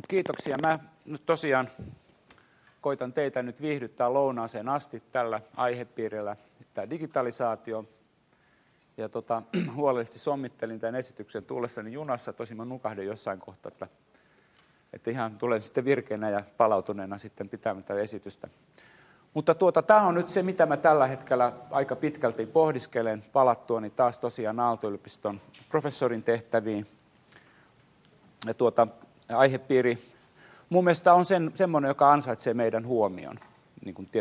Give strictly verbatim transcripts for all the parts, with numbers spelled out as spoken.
Kiitoksia. Mä nyt tosiaan koitan teitä nyt viihdyttää lounaaseen asti tällä aihepiirillä, tämä digitalisaatio. Ja tota, huolellisesti sommittelin tämän esityksen tullessani junassa, tosin mä nukahdin jossain kohtaa, että, että ihan tulen sitten virkeänä ja palautuneena sitten pitämään tätä esitystä. Mutta tuota, tämä on nyt se, mitä mä tällä hetkellä aika pitkälti pohdiskelen palattuani taas tosiaan Aalto-yliopiston professorin tehtäviin. Ja tuota, aihepiiri mun mielestä on sen, semmoinen, joka ansaitsee meidän huomion, niin kuin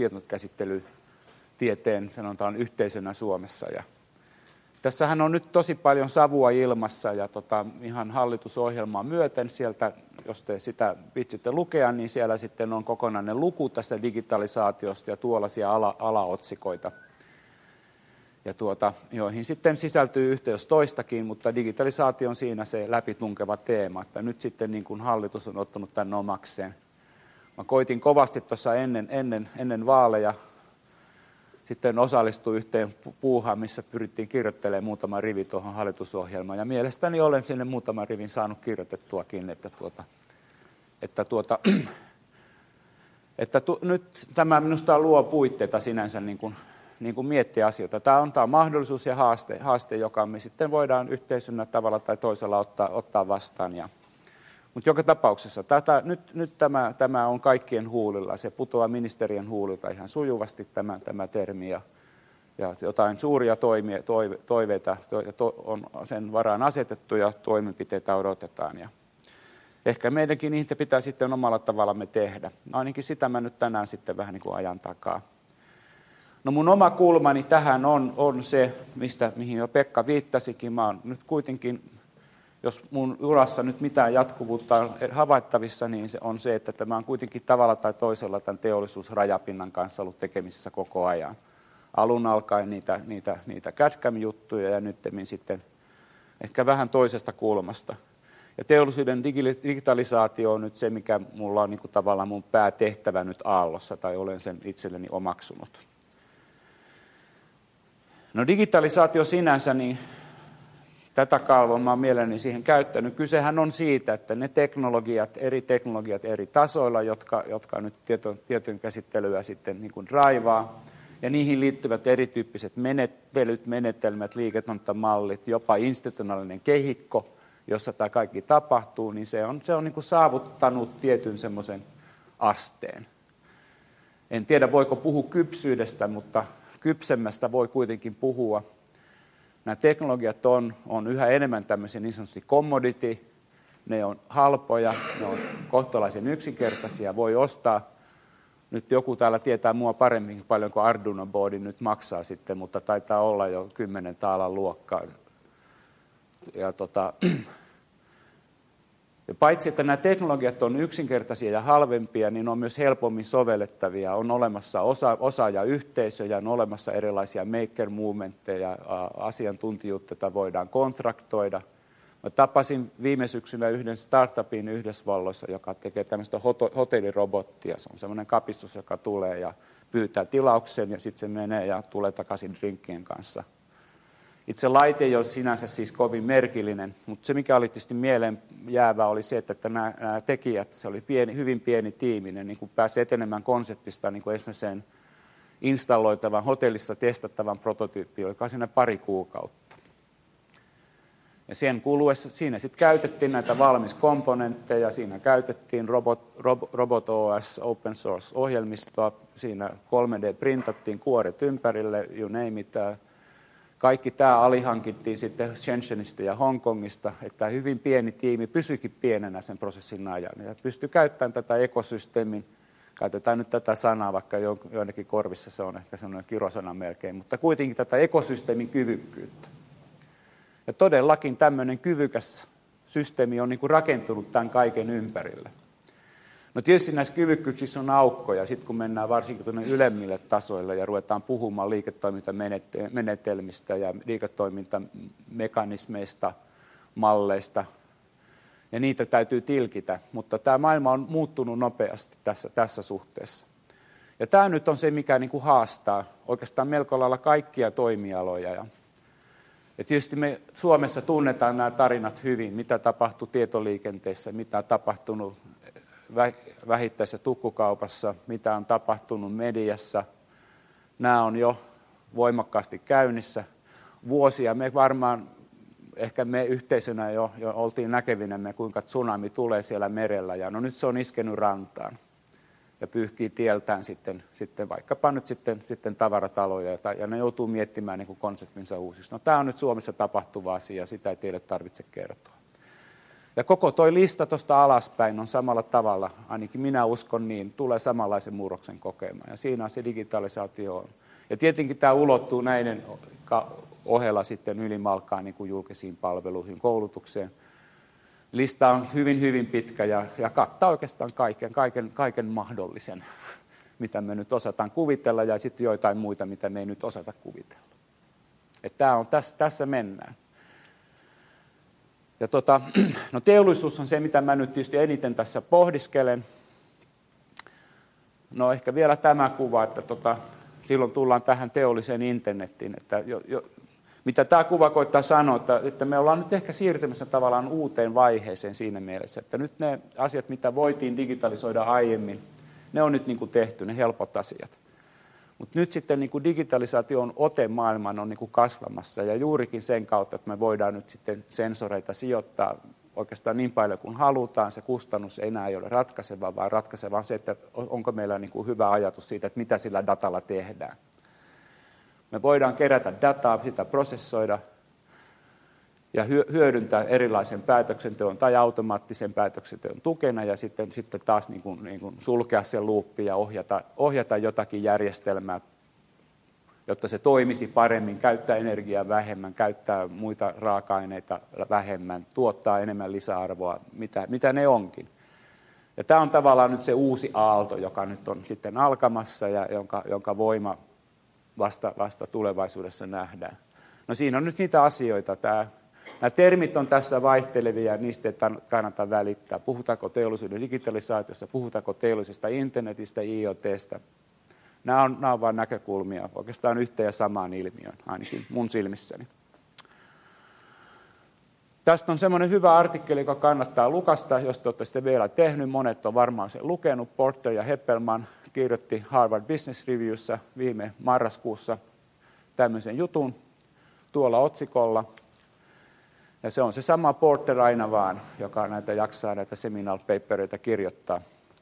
tietokäsittelytieteen sanotaan yhteisönä Suomessa. Ja tässähän on nyt tosi paljon savua ilmassa ja tota, ihan hallitusohjelmaa myöten sieltä, jos te sitä vitsitte lukea, niin siellä sitten on kokonainen luku tästä digitalisaatiosta ja tuollaisia ala, alaotsikoita, ja tuota, joihin sitten sisältyy yhteys toistakin, mutta digitalisaatio on siinä se läpitunkeva teema, että nyt sitten niin kuin hallitus on ottanut tämän omakseen. Mä koitin kovasti tuossa ennen, ennen, ennen vaaleja, sitten osallistui yhteen puuhaan, missä pyrittiin kirjoittelemaan muutama rivi tuohon hallitusohjelmaan, ja mielestäni olen sinne muutaman rivin saanut kirjoitettuakin, että, tuota, että, tuota, että tu, nyt tämä minusta luo puitteita sinänsä niin kuin, niin kuin miettiä asioita. Tämä on, tämä on mahdollisuus ja haaste, haaste, joka me sitten voidaan yhteisönä tavalla tai toisella ottaa, ottaa vastaan. Ja, mutta joka tapauksessa tätä, nyt, nyt tämä, tämä on kaikkien huulilla. Se putoaa ministerien huulilta ihan sujuvasti tämä, tämä termi. Ja, ja jotain suuria toimia, toive, toiveita to, to, on sen varaan asetettu ja toimenpiteitä odotetaan. Ja ehkä meidänkin niitä pitää sitten omalla tavallamme tehdä. Ainakin sitä mä nyt tänään sitten vähän niin kuin ajan takaa. No mun oma kulmani tähän on, on se, mistä, mihin jo Pekka viittasikin. Mä oon nyt kuitenkin, jos mun urassa nyt mitään jatkuvuutta on havaittavissa, niin se on se, että mä oon kuitenkin tavalla tai toisella tämän teollisuusrajapinnan kanssa ollut tekemisissä koko ajan. Alun alkaen niitä, niitä, niitä C A D C A M-juttuja ja nyttemmin sitten ehkä vähän toisesta kulmasta. Ja teollisuuden digitalisaatio on nyt se, mikä mulla on niin kuin tavallaan mun päätehtävä nyt aallossa, tai olen sen itselleni omaksunut. No digitalisaatio sinänsä, niin tätä kalvoa mä oon mielelläni siihen käyttänyt. Kysehän on siitä, että ne teknologiat, eri teknologiat eri tasoilla, jotka, jotka nyt tieto, tietojen käsittelyä sitten niin kuin draivaa, ja niihin liittyvät erityyppiset menettelyt, menetelmät, liiketoimintamallit, jopa institutionaalinen kehikko, jossa tämä kaikki tapahtuu, niin se on, se on niin kuin saavuttanut tietyn semmoisen asteen. En tiedä, voiko puhua kypsyydestä, mutta kypsemmästä voi kuitenkin puhua. Nämä teknologiat on, on yhä enemmän tämmöisiä niin sanotusti commodity, ne on halpoja, ne on kohtalaisen yksinkertaisia, voi ostaa. Nyt joku täällä tietää mua paremmin paljon kuin Arduino boardi nyt maksaa sitten, mutta taitaa olla jo kymmenen taalan luokkaa. Ja tota, ja paitsi, että nämä teknologiat on yksinkertaisia ja halvempia, niin on myös helpommin sovellettavia. On olemassa osa, osaajayhteisöjä, on olemassa erilaisia maker movementteja, asiantuntijuutta, jota voidaan kontraktoida. Mä tapasin viime syksynä yhden startupin Yhdysvalloissa, joka tekee tämmöistä hotellirobottia. Se on semmoinen kapistus, joka tulee ja pyytää tilauksen ja sitten se menee ja tulee takaisin drinkkien kanssa. Itse laite ei ole sinänsä siis kovin merkillinen, mutta se mikä oli tietysti mieleen jäävä oli se, että nämä, nämä tekijät, se oli pieni, hyvin pieni tiimi, ne niin kuin pääsi etenemään konseptista niin kuin esimerkiksi sen installoitavan, hotellissa testattavan prototyyppi, joka oli siinä pari kuukautta. Ja sen kuluessa, siinä sitten käytettiin näitä valmiskomponentteja, siinä käytettiin Robot, Rob, Robot O S open source-ohjelmistoa, siinä kolme D-printattiin kuoret ympärille, you name it. Kaikki tämä alihankittiin sitten Shenzhenistä ja Hongkongista, että hyvin pieni tiimi pysyikin pienenä sen prosessin ajan. Ja pystyi käyttämään tätä ekosysteemin, käytetään nyt tätä sanaa, vaikka joidenkin korvissa se on ehkä sellainen kirosana melkein, mutta kuitenkin tätä ekosysteemin kyvykkyyttä. Ja todellakin tämmöinen kyvykäs systeemi on niin kuin rakentunut tämän kaiken ympärille. No tietysti näissä kyvykkyyksissä on aukkoja, sitten kun mennään varsinkin tuonne ylemmille tasoille ja ruvetaan puhumaan liiketoimintamenetelmistä ja liiketoimintamekanismeista, malleista, ja niitä täytyy tilkitä, mutta tämä maailma on muuttunut nopeasti tässä, tässä suhteessa. Ja tämä nyt on se, mikä niin kuin haastaa oikeastaan melko lailla kaikkia toimialoja. Ja Ja tietysti me Suomessa tunnetaan nämä tarinat hyvin, mitä tapahtui tietoliikenteessä, mitä on tapahtunut vähittäis- ja tukkukaupassa, mitä on tapahtunut mediassa. Nämä on jo voimakkaasti käynnissä. Vuosia me varmaan, ehkä me yhteisönä jo, jo oltiin näkevinämme, kuinka tsunami tulee siellä merellä. Ja no nyt se on iskenyt rantaan ja pyyhkii tieltään sitten, sitten vaikkapa nyt sitten, sitten tavarataloja. Ja ne joutuu miettimään niin kuin konseptinsa uusiksi. No tämä on nyt Suomessa tapahtuva asia, sitä ei teille tarvitse kertoa. Ja koko toi lista tuosta alaspäin on samalla tavalla, ainakin minä uskon niin, tulee samanlaisen murroksen kokemaan. Ja siinä se digitalisaatio on. Ja tietenkin tämä ulottuu näiden ohella sitten ylimalkaan niin kuin julkisiin palveluihin, koulutukseen. Lista on hyvin, hyvin pitkä ja, ja kattaa oikeastaan kaiken, kaiken, kaiken mahdollisen, mitä me nyt osataan kuvitella, ja sitten joitain muita, mitä me ei nyt osata kuvitella. Että tämä on, tässä, tässä mennään. Ja tota, no teollisuus on se, mitä mä nyt tietysti eniten tässä pohdiskelen. No ehkä vielä tämä kuva, että tota, silloin tullaan tähän teolliseen internettiin, että jo, jo, mitä tämä kuva koittaa sanoa, että, että me ollaan nyt ehkä siirtymässä tavallaan uuteen vaiheeseen siinä mielessä, että nyt ne asiat, mitä voitiin digitalisoida aiemmin, ne on nyt niin kuin tehty, ne helpot asiat. Mutta nyt sitten niin kuin digitalisaation ote maailmaan on niin kuin kasvamassa, ja juurikin sen kautta, että me voidaan nyt sitten sensoreita sijoittaa oikeastaan niin paljon kuin halutaan. Se kustannus ei enää ole ratkaiseva, vaan ratkaiseva on se, että onko meillä niin kuin hyvä ajatus siitä, että mitä sillä datalla tehdään. Me voidaan kerätä dataa, sitä prosessoida ja hyödyntää erilaisen päätöksenteon tai automaattisen päätöksenteon tukena, ja sitten, sitten taas niin kuin, niin kuin sulkea sen luuppi ja ohjata, ohjata jotakin järjestelmää, jotta se toimisi paremmin, käyttää energiaa vähemmän, käyttää muita raaka-aineita vähemmän, tuottaa enemmän lisäarvoa, mitä, mitä ne onkin. Ja tämä on tavallaan nyt se uusi aalto, joka nyt on sitten alkamassa ja jonka, jonka voima vasta, vasta tulevaisuudessa nähdään. No siinä on nyt niitä asioita. Tämä, nämä termit on tässä vaihtelevia ja niistä ei kannata välittää. Puhutaanko teollisuuden digitalisaatiosta, puhutaanko teollisesta internetistä, I O T:stä. Nämä on, nämä on vain näkökulmia oikeastaan yhteen ja samaan ilmiöön, ainakin mun silmissäni. Tästä on semmoinen hyvä artikkeli, joka kannattaa lukasta, jos te olette sitä vielä tehnyt. Monet on varmaan sen lukenut. Porter ja Heppelman kirjoitti Harvard Business Reviewssä viime marraskuussa tämmöisen jutun tuolla otsikolla. Ja se on se sama Porter aina vaan, joka näitä jaksaa näitä seminal papereita kirjoittaa.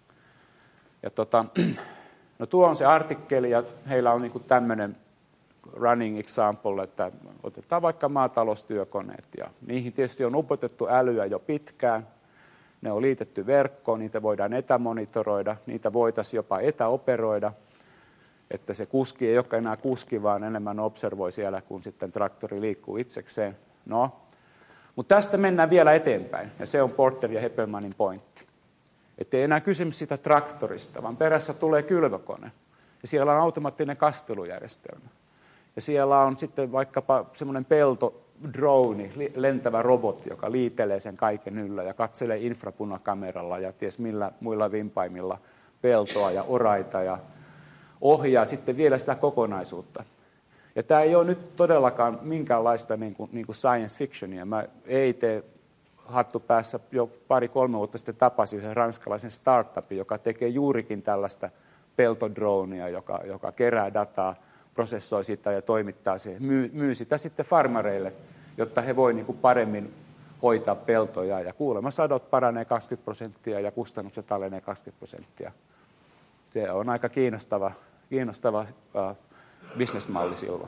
Ja tota, no tuo on se artikkeli, ja heillä on niinku tämmöinen running example, että otetaan vaikka maataloustyökoneet, ja niihin tietysti on upotettu älyä jo pitkään. Ne on liitetty verkkoon, niitä voidaan etämonitoroida, niitä voitaisiin jopa etäoperoida, että se kuski ei olekaan enää kuski, vaan enemmän observoi siellä, kun sitten traktori liikkuu itsekseen. No, mutta tästä mennään vielä eteenpäin, ja se on Porter ja Heppelmanin pointti. Että ei enää kysymys sitä traktorista, vaan perässä tulee kylvökone, ja siellä on automaattinen kastelujärjestelmä. Ja siellä on sitten vaikkapa semmoinen peltodrone, lentävä robotti, joka liitelee sen kaiken yllä ja katselee infrapunakameralla ja ties millä muilla vimpaimilla peltoa ja oraita ja ohjaa sitten vielä sitä kokonaisuutta. Ja tämä ei ole nyt todellakaan minkäänlaista niin kuin, niin kuin science fictionia. Mä E I T hattu päässä jo pari-kolme vuotta sitten tapasin yhden ranskalaisen startupin, joka tekee juurikin tällaista peltodronea, joka, joka kerää dataa, prosessoi sitä ja toimittaa se, myy, myy sitä sitten farmareille, jotta he voi niin kuin paremmin hoitaa peltoja. Ja kuulemma sadot paranee kaksikymmentä prosenttia ja kustannukset alenee kaksikymmentä prosenttia. Se on aika kiinnostava, kiinnostava uh, bisnesmalli silloin.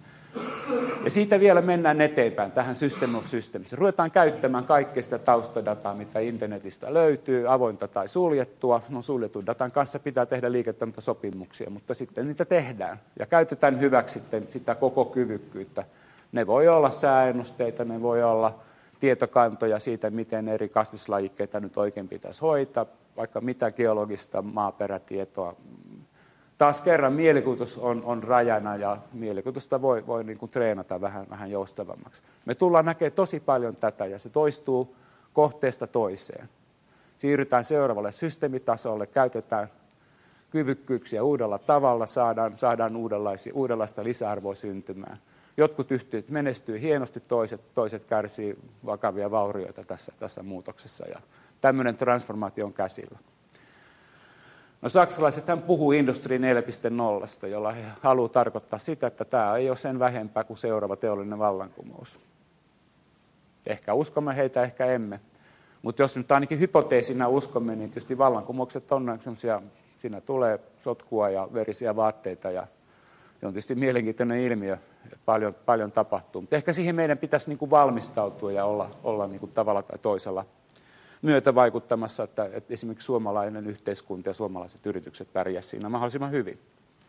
Ja siitä vielä mennään eteenpäin tähän system of systems. Ruvetaan käyttämään kaikkea sitä taustadataa, mitä internetistä löytyy, avointa tai suljettua. No suljetun datan kanssa pitää tehdä liiketoimintasopimuksia, mutta sitten niitä tehdään. Ja käytetään hyväksi sitten sitä koko kyvykkyyttä. Ne voi olla sääennusteita, ne voi olla tietokantoja siitä, miten eri kasvislajikkeita nyt oikein pitäisi hoitaa, vaikka mitä geologista maaperätietoa. Taas kerran mielikuvitus on, on rajana, ja mielikuvitusta voi, voi niin kuin treenata vähän, vähän joustavammaksi. Me tullaan näkemään tosi paljon tätä, ja se toistuu kohteesta toiseen. Siirrytään seuraavalle systeemitasolle, käytetään kyvykkyyksiä uudella tavalla, saadaan, saadaan uudenlaista lisäarvoa syntymään. Jotkut yhtiöt menestyy hienosti, toiset, toiset kärsii vakavia vaurioita tässä, tässä muutoksessa. Ja tämmöinen transformaatio on käsillä. No, saksalaisethan puhuu Industri neljä piste nolla, jolla he haluavat tarkoittaa sitä, että tämä ei ole sen vähempää kuin seuraava teollinen vallankumous. Ehkä uskomme heitä, ehkä emme. Mutta jos nyt ainakin hypoteesina uskomme, niin tietysti vallankumoukset on sellaisia, siinä tulee sotkua ja verisiä vaatteita ja se on tietysti mielenkiintoinen ilmiö, paljon, paljon tapahtuu. Mutta ehkä siihen meidän pitäisi niin kuin valmistautua ja olla, olla niin kuin tavalla tai toisella myötä vaikuttamassa, että, että esimerkiksi suomalainen yhteiskunta ja suomalaiset yritykset pärjäsivät siinä mahdollisimman hyvin.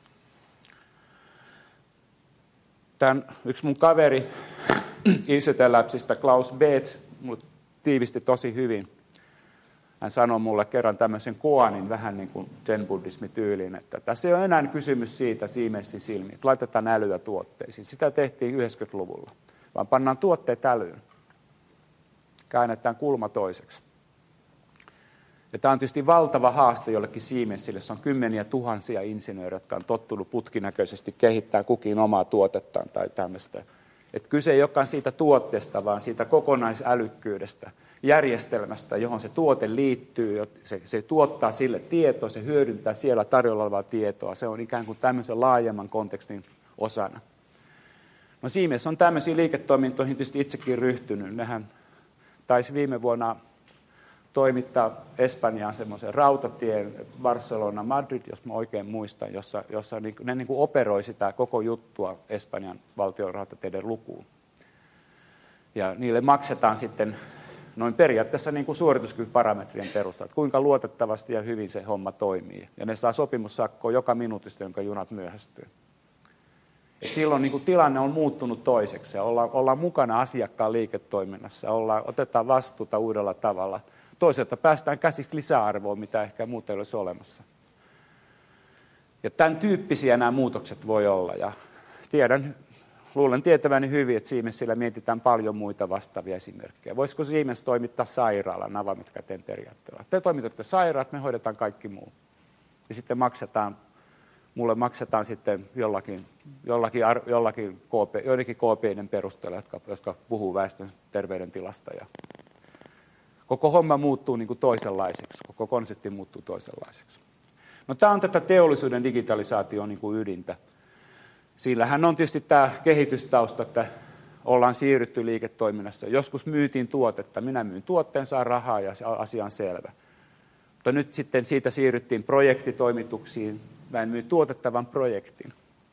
Tämän yksi mun kaveri I C T-Labsista, Klaus Beetz, mulle tiivisti tosi hyvin. Hän sanoi mulle kerran tämmöisen koanin vähän niin kuin zen-buddhismi-tyyliin, että tässä ei ole enää kysymys siitä Siemensin silmiin, että laitetaan älyä tuotteisiin. Sitä tehtiin yhdeksänkymmentäluvulla, vaan pannaan tuotteet älyyn. Käännetään kulma toiseksi. Ja tämä on tietysti valtava haaste jollekin Siemensille, jossa on kymmeniä tuhansia insinöörejä, jotka on tottunut putkinäköisesti kehittää kukin omaa tuotettaan tai tämmöistä. Että kyse ei olekaan siitä tuotteesta, vaan siitä kokonaisälykkyydestä, järjestelmästä, johon se tuote liittyy. Se, se tuottaa sille tietoa, se hyödyntää siellä tarjolla olevaa tietoa. Se on ikään kuin tämmöisen laajemman kontekstin osana. No, Siemens on tämmöisiin liiketoimintoihin tietysti itsekin ryhtynyt. Nehän taisi viime vuonna toimittaa Espanjaan semmoisen rautatien Barcelona-Madrid, jos mä oikein muistan, jossa, jossa ne, ne niin kuin operoi sitä koko juttua Espanjan valtion rautateiden lukuun. Ja niille maksetaan sitten noin periaatteessa niin kuin suorituskykyparametrien perusteella, kuinka luotettavasti ja hyvin se homma toimii. Ja ne saa sopimussakkoa joka minuutista, jonka junat myöhästyy. Et silloin niin kuin tilanne on muuttunut toiseksi ja ollaan, ollaan mukana asiakkaan liiketoiminnassa, ollaan, otetaan vastuuta uudella tavalla. Toisaalta päästään käsiksi lisäarvoon, mitä ehkä muuten ei olisi olemassa. Ja tämän tyyppisiä nämä muutokset voi olla. Ja tiedän, luulen tietäväni hyvin, että Siemensillä mietitään paljon muita vastaavia esimerkkejä. Voisiko Siemens toimittaa sairaalan avaimet käteen periaatteella? Te toimitatte sairaat, me hoidetaan kaikki muu. Ja sitten maksetaan, mulle maksetaan sitten jollakin, jollakin, jollakin K P, joidenkin K P I:n perusteella, jotka, jotka puhuu väestön terveydentilasta. Ja koko homma muuttuu niin kuin toisenlaiseksi, koko konsepti muuttuu toisenlaiseksi. No, tämä on tätä teollisuuden digitalisaation niin kuin ydintä. Sillähän on tietysti tämä kehitystausta, että ollaan siirrytty liiketoiminnassa. Joskus myytiin tuotetta, minä myyn tuotteen, saan rahaa ja asia on selvä. Mutta nyt sitten siitä siirryttiin projektitoimituksiin, mä en myy tuotetta, vaan projektin.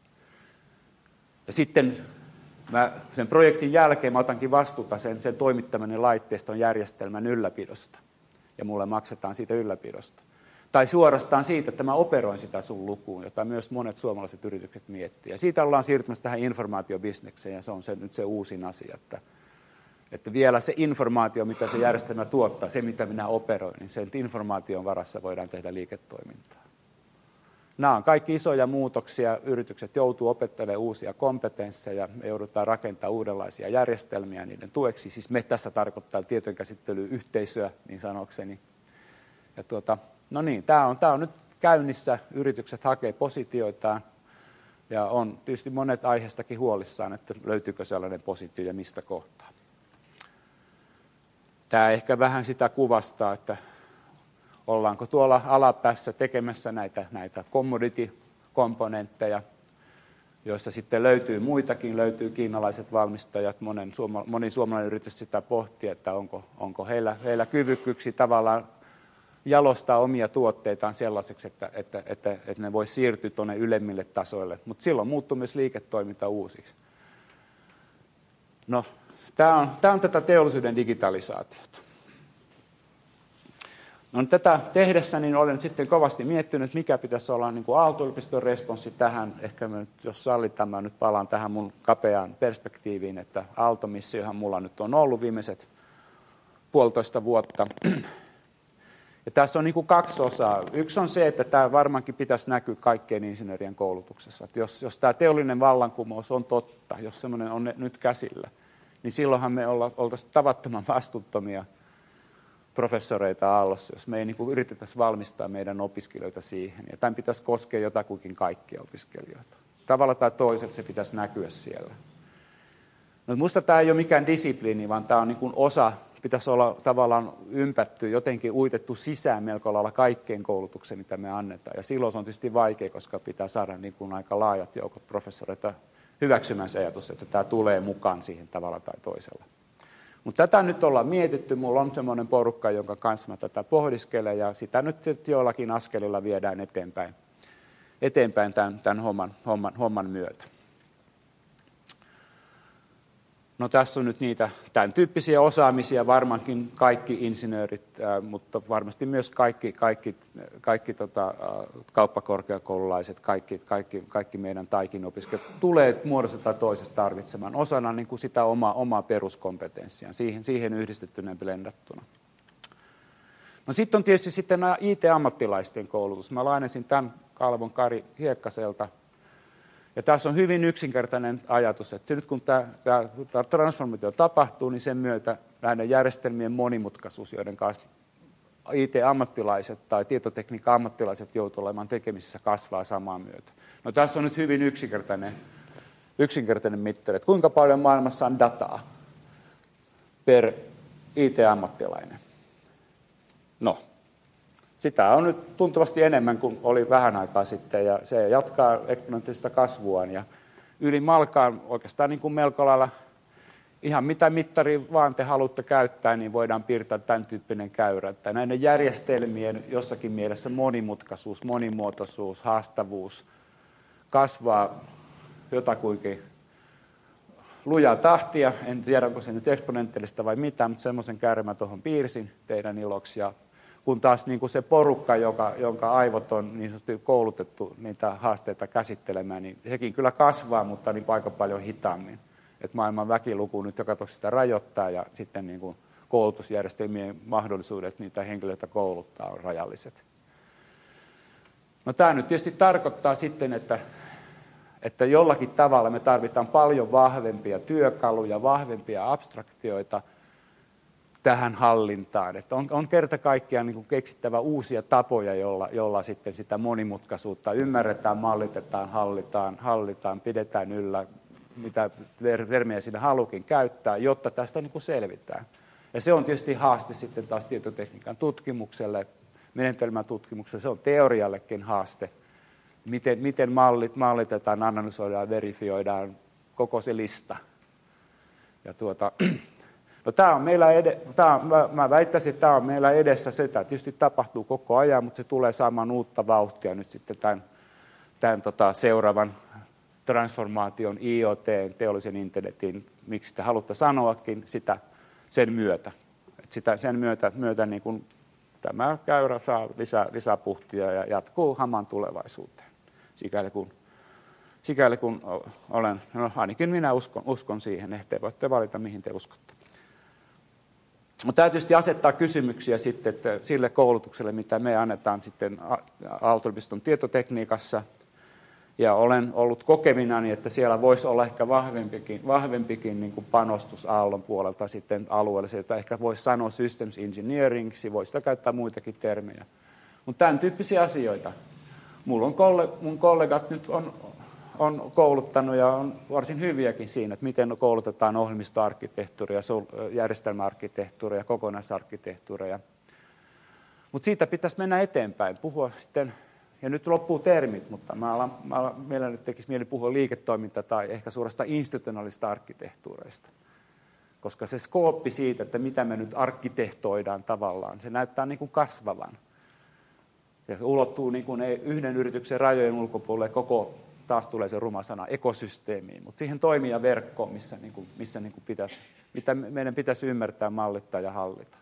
Ja sitten mä sen projektin jälkeen mä otankin vastuuta sen, sen toimittaminen laitteiston järjestelmän ylläpidosta. Ja mulle maksetaan siitä ylläpidosta. Tai suorastaan siitä, että mä operoin sitä sun lukuun, jota myös monet suomalaiset yritykset miettii. Ja siitä ollaan siirtymässä tähän informaatiobisnekseen, ja se on se, nyt se uusin asia, että, että vielä se informaatio, mitä se järjestelmä tuottaa, se mitä minä operoin, niin sen informaation varassa voidaan tehdä liiketoimintaa. Nämä on kaikki isoja muutoksia. Yritykset joutuu opettelemaan uusia kompetensseja. Me joudutaan rakentamaan uudenlaisia järjestelmiä niiden tueksi. Siis me tässä tarkoittaa tietojenkäsittelyyhteisöä, niin sanokseni. Ja tuota, no niin, tämä on, tämä on nyt käynnissä. Yritykset hakee positioitaan. Ja on tietysti monet aiheestakin huolissaan, että löytyykö sellainen positio ja mistä kohtaa. Tämä ehkä vähän sitä kuvastaa, että ollaanko tuolla alapäässä tekemässä näitä, näitä commodity-komponentteja, joista sitten löytyy muitakin, löytyy kiinalaiset valmistajat, monen suoma, moni suomalainen yritys sitä pohtii, että onko, onko heillä, heillä kyvykkyyksi tavallaan jalostaa omia tuotteitaan sellaiseksi, että, että, että, että ne voi siirtyä tuonne ylemmille tasoille, mutta silloin muuttuu myös liiketoiminta uusiksi. No, tämä on, tämä on tätä teollisuuden digitalisaatiota. No, tätä tehdessä niin olen sitten kovasti miettinyt, mikä pitäisi olla niin kuin Aalto-yliopiston responssi tähän. Ehkä nyt, jos sallitaan, mä nyt palaan tähän mun kapeaan perspektiiviin, että Aalto-missiohan mulla nyt on ollut viimeiset puolitoista vuotta. Ja tässä on niin kuin kaksi osaa. Yksi on se, että tämä varmaankin pitäisi näkyä kaikkien insinöörien koulutuksessa. Että jos, jos tämä teollinen vallankumous on totta, jos semmoinen on nyt käsillä, niin silloinhan me olla, oltaisiin tavattoman vastuuttomia professoreita Aallossa, jos me ei niin kuin yritettäisi valmistaa meidän opiskelijoita siihen. Ja tämän pitäisi koskea jotakuinkin kaikkia opiskelijoita. Tavalla tai toisella se pitäisi näkyä siellä. No, musta tämä ei ole mikään disipliini, vaan tämä on niin kuin osa, pitäisi olla tavallaan ympätty, jotenkin uitettu sisään melko lailla kaikkeen koulutukseen, mitä me annetaan. Ja silloin se on tietysti vaikea, koska pitää saada niin kuin aika laajat joukot professoreita hyväksymään se ajatus, että tämä tulee mukaan siihen tavalla tai toisella. Mutta tätä nyt ollaan mietitty. Mulla on semmoinen porukka, jonka kanssa mä tätä pohdiskelen, ja sitä nyt jollakin askelilla viedään eteenpäin, eteenpäin tämän, tämän homman, homman, homman myötä. No tässä on nyt niitä tämän tyyppisiä osaamisia, varmaankin kaikki insinöörit, äh, mutta varmasti myös kaikki, kaikki, kaikki tota, äh, kauppakorkeakoululaiset, kaikki, kaikki, kaikki meidän taikinopiskelijat tulee muodosta tai toisesta tarvitsemaan osana niin kuin sitä omaa, omaa peruskompetenssiaan, siihen, siihen yhdistettynä ja blendattuna. No sitten on tietysti sitten nämä I T-ammattilaisten koulutus. Mä lainasin tämän kalvon Kari Hiekkaselta. Ja tässä on hyvin yksinkertainen ajatus, että nyt kun tämä, tämä, tämä transformaatio tapahtuu, niin sen myötä näiden järjestelmien monimutkaisuus, joiden kanssa I T-ammattilaiset tai tietotekniikka-ammattilaiset joutuvat olemaan tekemisissä, kasvaa samaa myötä. No tässä on nyt hyvin yksinkertainen, yksinkertainen mittari, että kuinka paljon maailmassa on dataa per I T-ammattilainen. No. Sitä on nyt tuntuvasti enemmän kuin oli vähän aikaa sitten, ja se jatkaa eksponentiaalista kasvuaan. Ja yli malkaan oikeastaan niin kuin melko lailla ihan mitä mittari vaan te haluatte käyttää, niin voidaan piirtää tämän tyyppinen käyrä. Että näiden järjestelmien jossakin mielessä monimutkaisuus, monimuotoisuus, haastavuus kasvaa jotakuinkin lujaa tahtia. En tiedä, onko se nyt eksponentiaalista vai mitä, mutta semmoisen käyrän mä tuohon piirsin teidän iloksi. Kun taas niin kuin se porukka, joka, jonka aivot on niin sanotusti koulutettu niitä haasteita käsittelemään, niin sekin kyllä kasvaa, mutta niin aika paljon hitaammin. Et maailman väkiluku nyt joka tapauksessa sitä rajoittaa, ja sitten niin kuin koulutusjärjestelmien mahdollisuudet niitä henkilöitä kouluttaa on rajalliset. No, tämä nyt tietysti tarkoittaa sitten, että, että jollakin tavalla me tarvitaan paljon vahvempia työkaluja, vahvempia abstraktioita tähän hallintaan. Että on, on kerta kaikkiaan niin kuin keksittävä uusia tapoja, jolla, jolla sitten sitä monimutkaisuutta ymmärretään, mallitetaan, hallitaan, hallitaan pidetään yllä, mitä termejä siinä halukin käyttää, jotta tästä niin kuin selvitään. Ja se on tietysti haaste sitten taas tietotekniikan tutkimukselle, menetelmätutkimukselle, se on teoriallekin haaste. Miten, miten mallit, mallitetaan, analysoidaan, verifioidaan koko se lista. Ja tuota... No, tämä on meillä ed- tämä on, mä, mä väittäisin, että tämä on meillä edessä. Se tietysti tapahtuu koko ajan, mutta se tulee saamaan uutta vauhtia nyt sitten tämän, tämän tota, seuraavan transformaation, I O T, teollisen internetin, miksi sitä haluatte sanoakin, sitä sen myötä. Et sitä, sen myötä, myötä niin kun tämä käyrä saa lisää, lisää puhtia ja jatkuu hamaan tulevaisuuteen. Sikäli kun, sikäli kun olen, no ainakin minä uskon, uskon siihen, että voitte valita mihin te uskotte. Mutta tämä tietysti asettaa kysymyksiä sitten että sille koulutukselle, mitä me annetaan sitten Aalto-yliopiston tietotekniikassa. Ja olen ollut kokevinani, että siellä voisi olla ehkä vahvempikin, vahvempikin niin kuin panostus Aallon puolelta sitten alueelle, jota ehkä voisi sanoa systems engineeringiksi, voisi sitä käyttää muitakin termejä. Mutta tämän tyyppisiä asioita. Mulla on kolle, mun kollegat nyt on, on kouluttanut ja on varsin hyviäkin siinä, että miten koulutetaan ohjelmistoarkkitehtuuria, järjestelmäarkkitehtuuria, kokonaisarkkitehtuuria. Mutta siitä pitäisi mennä eteenpäin, puhua sitten, ja nyt loppuu termit, mutta mä alan, mä alan, meillä nyt tekisi mieli puhua liiketoiminta- tai ehkä suorastaan institutionaalista arkkitehtuureista. Koska se skooppi siitä, että mitä me nyt arkkitehtoidaan tavallaan, se näyttää niin kuin kasvavan. Ja se ulottuu niin kuin yhden yrityksen rajojen ulkopuolelle koko, taas tulee se ruma sana, ekosysteemiin, mutta siihen toimijaverkkoon, missä, niin kuin, missä niin kuin pitäisi, mitä meidän pitäisi ymmärtää, mallittaa ja hallita.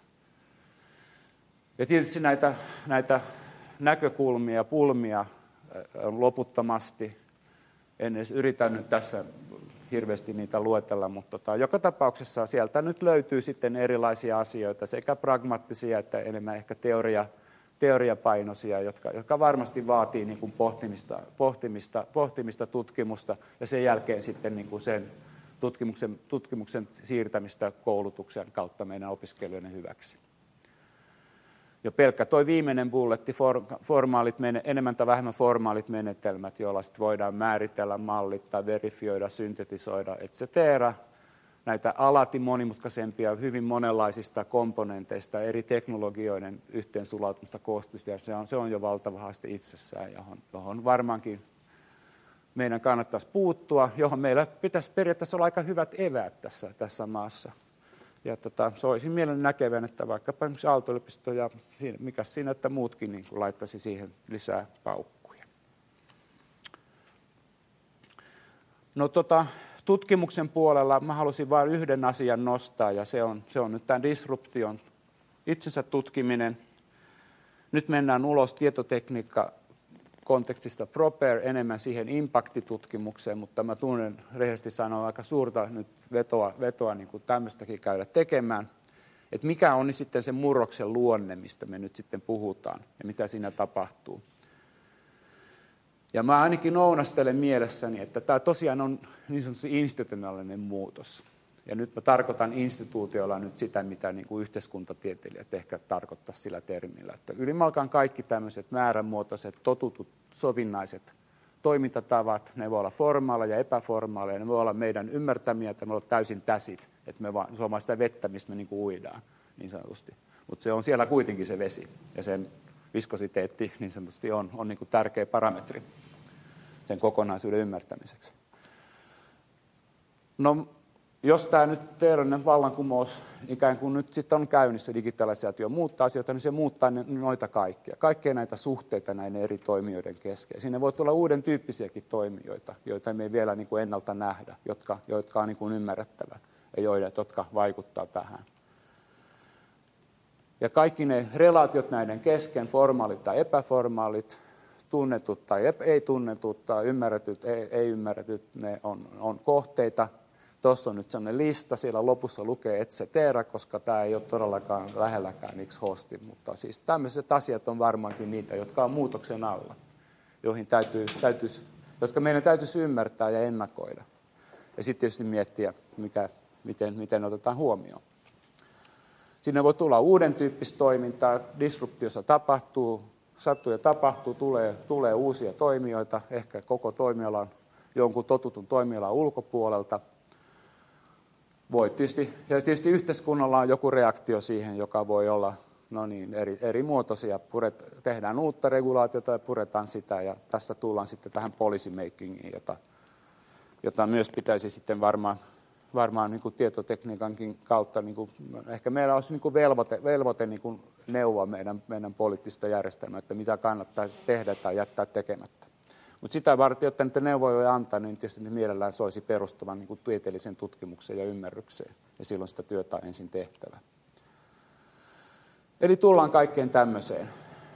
Ja tietysti näitä, näitä näkökulmia ja pulmia on loputtomasti. En edes yritä nyt tässä hirveästi niitä luetella, mutta tota, joka tapauksessa sieltä nyt löytyy sitten erilaisia asioita, sekä pragmaattisia että enemmän ehkä teoria, teoriapainoisia, jotka, jotka varmasti vaatii niin kuin pohtimista, pohtimista, pohtimista, tutkimusta ja sen jälkeen sitten niin kuin sen tutkimuksen, tutkimuksen siirtämistä koulutuksen kautta meidän opiskelijoiden hyväksi. Jo pelkkä tuo viimeinen bulletti, formaalit, enemmän tai vähemmän formaalit menetelmät, joilla sit voidaan määritellä, mallittaa, verifioida, syntetisoida, et cetera. näitä alati monimutkaisempia, hyvin monenlaisista komponenteista, eri teknologioiden yhteensulautumista koostuvista, ja se on, se on jo valtava haaste itsessään, johon, johon varmaankin meidän kannattaisi puuttua, johon meillä pitäisi periaatteessa olla aika hyvät eväät tässä, tässä maassa. Ja tota, soisin mielen näkevän, että vaikkapa esimerkiksi Aalto-yliopisto ja mikä siinä, että muutkin niin kuin laittaisi siihen lisää paukkuja. No tota, tutkimuksen puolella mä halusin vain yhden asian nostaa, ja se on, se on nyt tämän disruption itsensä tutkiminen. Nyt mennään ulos tietotekniikka kontekstista proper enemmän siihen impact-tutkimukseen, mutta mä tunnen rehellisesti sanoa aika suurta nyt vetoa, vetoa niin kuin tämmöistäkin käydä tekemään. Että mikä on niin sitten se murroksen luonne, mistä me nyt sitten puhutaan ja mitä siinä tapahtuu. Ja mä ainakin ounastelen mielessäni, että tämä tosiaan on niin sanottu institutionaalinen muutos. Ja nyt mä tarkoitan instituutioilla nyt sitä, mitä niin kuin yhteiskuntatieteilijät ehkä tarkoittaa sillä termillä. Että ylimalkaan kaikki tämmöiset määränmuotoiset, totutut, sovinnaiset toimintatavat, ne voi olla formaaleja ja epäformaaleja, ne voi olla meidän ymmärtämiä, että me voi olla täysin täsit, että me vaan, se on vaan sitä vettä, mistä me niin kuin uidaan, niin sanotusti. Mutta se on siellä kuitenkin se vesi, ja sen viskositeetti niin sanotusti on, on niin kuin tärkeä parametri sen kokonaisuuden ymmärtämiseksi. No, jos tämä nyt teoreettinen vallankumous ikään kuin nyt sitten on käynnissä, digitalisaatio muuttaa asioita, niin se muuttaa noita kaikkia. Kaikkia näitä suhteita näiden eri toimijoiden kesken. Siinä voi tulla uuden tyyppisiäkin toimijoita, joita me ei vielä niin kuin ennalta nähdä, jotka, jotka on niin kuin ymmärrettävä ja jotka vaikuttaa tähän. Ja kaikki ne relaatiot näiden kesken, formaalit tai epäformaalit, tunnetut tai ei tunnetut tai ymmärretyt, ei, ei ymmärretyt, ne on, on kohteita. Tuossa on nyt sellainen lista, siellä lopussa lukee et cetera, koska tämä ei ole todellakaan lähelläkään yksi hosti, mutta siis tämmöiset asiat on varmaankin niitä, jotka on muutoksen alla, joihin täytyy, täytyisi, jotka meidän täytyisi ymmärtää ja ennakoida. Ja sitten tietysti miettiä, mikä, miten, miten otetaan huomioon. Sinne voi tulla uuden tyyppistä toimintaa, disruptiossa tapahtuu, sattuu ja tapahtuu, tulee, tulee uusia toimijoita, ehkä koko toimialan, jonkun totutun toimialan ulkopuolelta. Voi tietysti, ja tietysti yhteiskunnalla on joku reaktio siihen, joka voi olla no niin, eri, eri muotoisia. Puret, tehdään uutta regulaatiota ja puretaan sitä, ja tästä tullaan sitten tähän policy makingiin, jota, jota myös pitäisi sitten varmaan, varmaan niin kuin tietotekniikankin kautta, niin kuin, ehkä meillä olisi niin kuin velvoite, velvoite niin kuin neuvoa meidän, meidän poliittista järjestelmää, että mitä kannattaa tehdä tai jättää tekemättä. Mutta sitä varten, jotta niitä neuvoja ei antaa, niin tietysti ne mielellään soisi perustuvan niin kuin tieteellisen tutkimukseen ja ymmärrykseen. Ja silloin sitä työtä on ensin tehtävä. Eli tullaan kaikkeen tämmöiseen.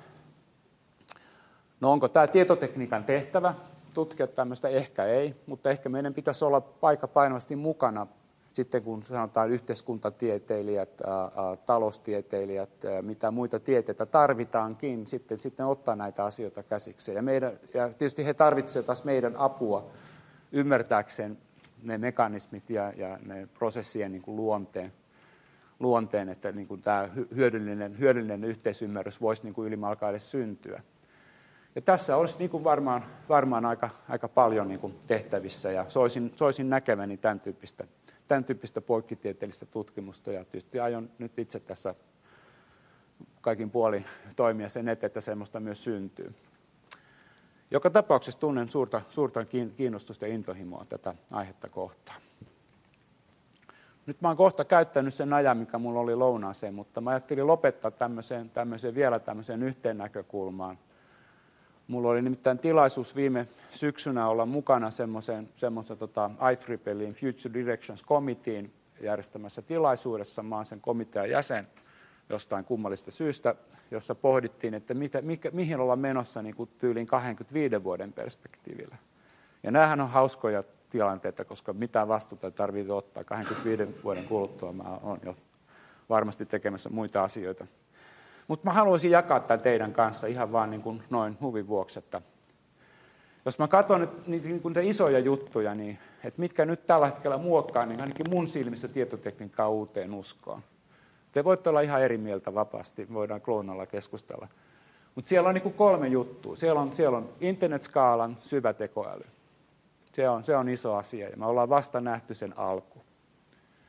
No onko tämä tietotekniikan tehtävä tutkia tämmöistä? Ehkä ei, mutta ehkä meidän pitäisi olla aika painavasti mukana sitten kun sanotaan yhteiskuntatieteilijät, taloustieteilijät, mitä muita tieteitä tarvitaankin, sitten, sitten ottaa näitä asioita käsikseen. Ja, meidän, ja tietysti he tarvitsevat taas meidän apua ymmärtääkseen ne mekanismit ja, ja ne prosessien niin kuin luonteen, luonteen, että niin kuin tämä hyödyllinen, hyödyllinen yhteisymmärrys voisi niin kuin ylimalkaan edes syntyä. Ja tässä olisi niin kuin varmaan, varmaan aika, aika paljon niin kuin tehtävissä, ja soisin, soisin näkeväni tämän tyyppistä, tämän tyyppistä poikkitieteellistä tutkimusta, ja tietysti aion nyt itse tässä kaikin puolin toimia sen eteen, että semmoista myös syntyy. Joka tapauksessa tunnen suurta, suurta kiinnostusta ja intohimoa tätä aihetta kohtaan. Nyt mä oon kohta käyttänyt sen ajan, mikä mulla oli lounaaseen, mutta mä ajattelin lopettaa tämmöiseen, tämmöiseen, vielä tämmöiseen yhteen näkökulmaan. Mulla oli nimittäin tilaisuus viime syksynä olla mukana semmoisen, semmoisen tota, I triple E:n Future Directions Committeein järjestämässä tilaisuudessa. Mä oon sen komitean jäsen jostain kummallista syystä, jossa pohdittiin, että mitä, mikä, mihin ollaan menossa niin kuin tyyliin kaksikymmentäviiden vuoden perspektiivillä. Ja näähän on hauskoja tilanteita, koska mitään vastuuta ei tarvitse ottaa. kaksikymmentäviiden vuoden kuluttua mä oon jo varmasti tekemässä muita asioita. Mutta mä haluaisin jakaa tämän teidän kanssa ihan vaan niin kuin noin huvin vuoksi, että jos mä katson nyt niitä, niin kuin niitä isoja juttuja, niin että mitkä nyt tällä hetkellä muokkaa, niin ainakin mun silmissä tietotekniikkaa uuteen uskoon. Te voitte olla ihan eri mieltä vapaasti, voidaan kloonalla keskustella. Mutta siellä on niin kuin kolme juttua. Siellä on, siellä on internetskaalan syvä tekoäly. Se on, se on iso asia, ja me ollaan vasta nähty sen alku.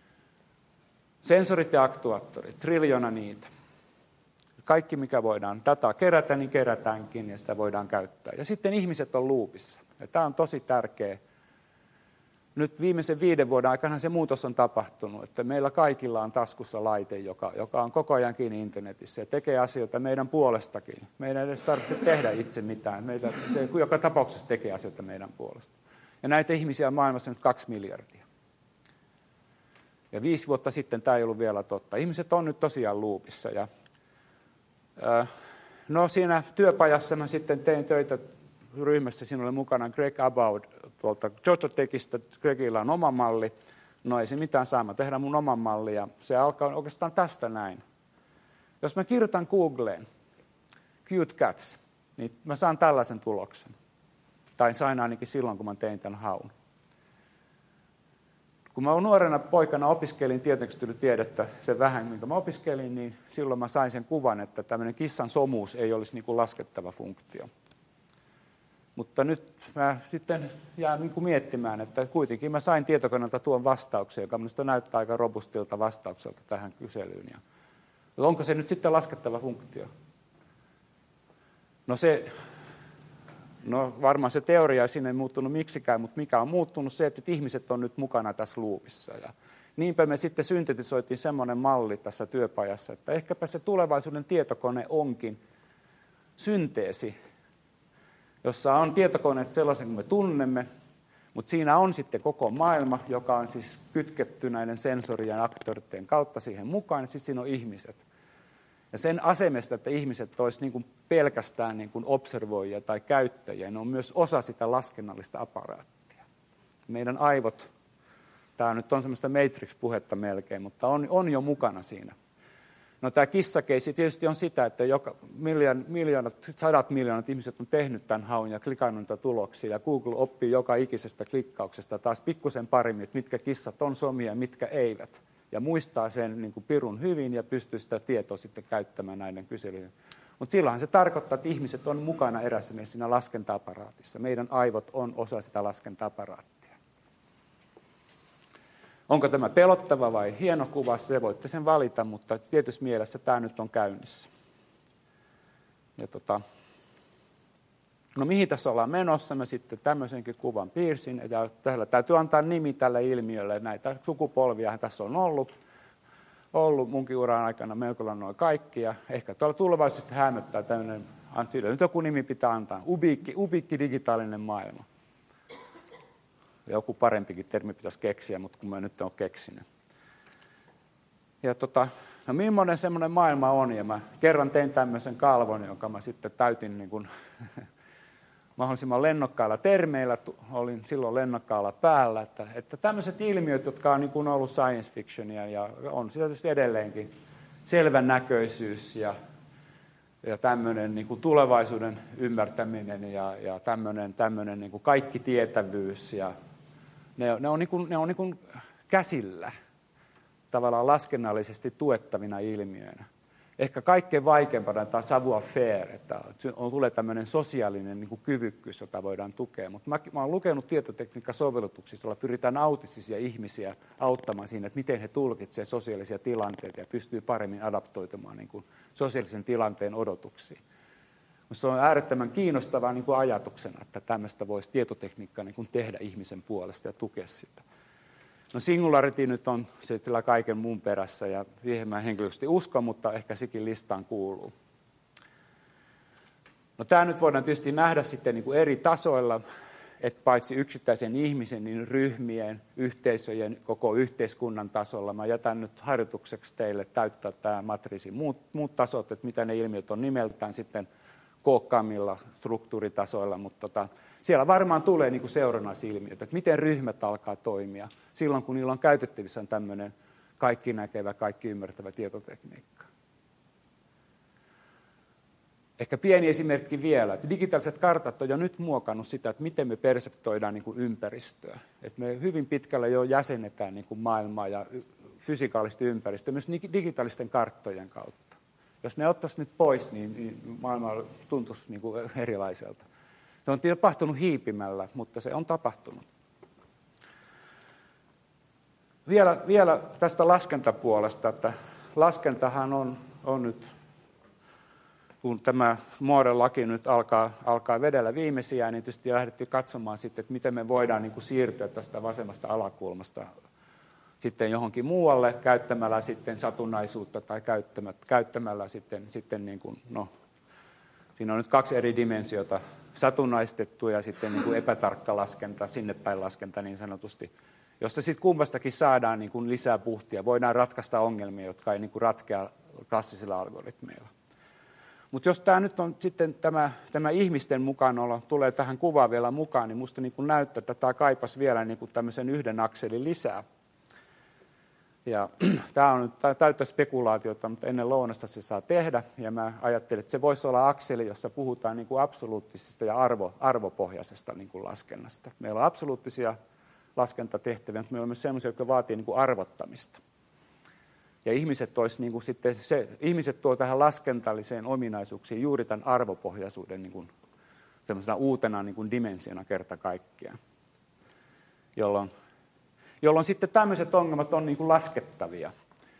Sensorit ja aktuaattorit, triljoona niitä. Kaikki, mikä voidaan dataa kerätä, niin kerätäänkin ja sitä voidaan käyttää. Ja sitten ihmiset on loopissa. Ja tämä on tosi tärkeä. Nyt viimeisen viiden vuoden aikana se muutos on tapahtunut, että meillä kaikilla on taskussa laite, joka, joka on koko ajan kiinni internetissä ja tekee asioita meidän puolestakin. Meidän ei edes tarvitse tehdä itse mitään. Meillä, se joka tapauksessa tekee asioita meidän puolesta. Ja näitä ihmisiä on maailmassa nyt kaksi miljardia. Ja viisi vuotta sitten tämä ei ollut vielä totta. Ihmiset on nyt tosiaan loopissa. Ja, äh, no siinä työpajassa mä sitten tein töitä ryhmässä. Siinä oli mukana Greg Abbaud tuolta Georgia Techistä. Gregillä on oma malli. No ei se mitään saa. Mä tehdään mun oman malli ja se alkaa oikeastaan tästä näin. Jos mä kirjoitan Googleen cute cats, niin mä saan tällaisen tuloksen. Tai sain ainakin silloin, kun mä tein tämän haun. Kun mä nuorena poikana opiskelin tietotekstitystiedettä, sen vähän, minkä mä opiskelin, niin silloin mä sain sen kuvan, että tämmöinen kissan somuus ei olisi niin kuin laskettava funktio. Mutta nyt mä sitten jään niin kuin miettimään, että kuitenkin mä sain tietokoneelta tuon vastauksen, joka minusta näyttää aika robustilta vastaukselta tähän kyselyyn. Ja onko se nyt sitten laskettava funktio? No se... No varmaan se teoria ei sinne muuttunut miksikään, mutta mikä on muuttunut se, että ihmiset on nyt mukana tässä loopissa. Ja niinpä me sitten syntetisoitiin semmoinen malli tässä työpajassa, että ehkäpä se tulevaisuuden tietokone onkin synteesi, jossa on tietokoneet sellaisen kuin me tunnemme, mutta siinä on sitten koko maailma, joka on siis kytketty näiden sensorien ja aktorien kautta siihen mukaan, ja sitten siinä on ihmiset. Ja sen asemesta, että ihmiset olisivat niin kuin pelkästään niin kuin observoijia tai käyttäjiä, ne on myös osa sitä laskennallista aparaattia. Meidän aivot, tämä nyt on semmoista Matrix-puhetta melkein, mutta on, on jo mukana siinä. No tämä kissakeissi tietysti on sitä, että joka, miljoon, miljoonat, sadat miljoonat ihmiset on tehnyt tämän haun ja klikannut niitä tuloksia, ja Google oppii joka ikisestä klikkauksesta taas pikkusen paremmin, että mitkä kissat on somia ja mitkä eivät. Ja muistaa sen niin kuin pirun hyvin ja pystyy sitä tietoa sitten käyttämään näiden kyselyjen. Mutta silloinhan se tarkoittaa, että ihmiset on mukana erässä mielessä siinä laskenta-aparaatissa. Meidän aivot on osa sitä laskenta-aparaattia. Onko tämä pelottava vai hieno kuva, se voitte sen valita, mutta tietysti mielessä tämä nyt on käynnissä. Ja tota, no mihin tässä ollaan menossa? Mä sitten tämmöisenkin kuvan piirsin. Ja täällä täytyy antaa nimi tälle ilmiölle. Näitä sukupolvia tässä on ollut. Ollut munkin uran aikana melko noin kaikki. Ja ehkä tuolla tulevaisuudessa hämöttää tämmöinen, sille nyt joku nimi pitää antaa. Ubiikki, ubiikki digitaalinen maailma. Joku parempikin termi pitäisi keksiä, mutta kun mä nyt en ole keksinyt. Ja tota, no millainen semmoinen maailma on? Ja mä kerran tein tämmöisen kalvon, jonka mä sitten täytin niin kuin mahdollisimman lennokkailla termeillä, olin silloin lennokkaalla päällä, että, että tämmöiset ilmiöt, jotka on niin kuin ollut science fictionia ja on sitä tietysti edelleenkin selvän näköisyys ja, ja tämmöinen niin kuin tulevaisuuden ymmärtäminen ja, ja tämmöinen, tämmöinen niin kuin kaikki tietävyys ja ne, ne on, niin kuin, ne on niin kuin käsillä tavallaan laskennallisesti tuettavina ilmiöinä. Ehkä kaikkein vaikeimpana tämä savoir-faire, että on, tulee tämmöinen sosiaalinen niin kuin kyvykkyys, jota voidaan tukea. Mutta mä, mä olen lukenut tietotekniikkasovellutuksista, joilla pyritään autistisia ihmisiä auttamaan siinä, että miten he tulkitsevat sosiaalisia tilanteita ja pystyy paremmin adaptoitumaan niin kuin sosiaalisen tilanteen odotuksiin. Se on äärettömän kiinnostavaa niin kuin ajatuksena, että tämmöistä voisi tietotekniikka niin kuin tehdä ihmisen puolesta ja tukea sitä. No Singularity nyt on sillä kaiken muun perässä ja siihen mä henkilökohtaisesti uskon, mutta ehkä sekin listaan kuuluu. No tämä nyt voidaan tietysti nähdä sitten niin kuin eri tasoilla, että paitsi yksittäisen ihmisen, niin ryhmien, yhteisöjen, koko yhteiskunnan tasolla. Mä jätän nyt harjoitukseksi teille täyttää tämä matriisi muut, muut tasot, että mitä ne ilmiöt on nimeltään sitten kookkaammilla struktuuritasoilla, mutta tota, siellä varmaan tulee niin kuin seurannaisilmiöt, että miten ryhmät alkaa toimia silloin, kun niillä on käytettävissä tämmöinen kaikki näkevä, kaikki ymmärtävä tietotekniikka. Ehkä pieni esimerkki vielä, että digitaaliset kartat on jo nyt muokannut sitä, että miten me perseptoidaan niin kuin ympäristöä. Että me hyvin pitkälle jo jäsennetään niin kuin maailmaa ja fysikaalista ympäristöä myös digitaalisten karttojen kautta. Jos ne ottaisiin nyt pois, niin, niin maailma tuntuisi niin kuin erilaiselta. Se on tapahtunut hiipimällä, mutta se on tapahtunut. vielä, vielä tästä laskentapuolesta, että laskentahan on, on nyt, kun tämä Mooren laki nyt alkaa, alkaa vedellä viimeisiä, niin tietysti lähdettiin katsomaan sitten, että miten me voidaan niin kuin siirtyä tästä vasemmasta alakulmasta sitten johonkin muualle käyttämällä sitten satunnaisuutta tai käyttämällä, käyttämällä sitten, sitten niin kuin, no, siinä on nyt kaksi eri dimensiota, satunnaistettu ja sitten niin kuin epätarkka laskenta, sinne päin laskenta niin sanotusti, jossa sitten kummastakin saadaan niin kuin lisää puhtia. Voidaan ratkaista ongelmia, jotka ei niin kuin ratkea klassisilla algoritmeilla. Mutta jos tämä nyt on sitten tämä, tämä ihmisten mukanaolo tulee tähän kuvaan vielä mukaan, niin minusta niin kuin näyttää, että tämä kaipasi vielä niin kuin tämmöisen yhden akselin lisää. Ja tämä on nyt täyttä spekulaatiota, mutta ennen lounasta se saa tehdä. Ja mä ajattelin, että se voisi olla akseli, jossa puhutaan niin kuin absoluuttisesta ja arvo, arvopohjaisesta niin kuin laskennasta. Meillä on absoluuttisia laskentatehtäviä, mutta meillä on myös sellaisia, jotka vaatii niin kuin arvottamista. Ja ihmiset, olisi, niin kuin sitten se, ihmiset tuo tähän laskentalliseen ominaisuuksiin juuri tämän arvopohjaisuuden niin kuin semmoisena uutena niin kuin dimensiona kerta kaikkiaan, jolloin jolloin sitten tämmöiset ongelmat on niin kuin laskettavia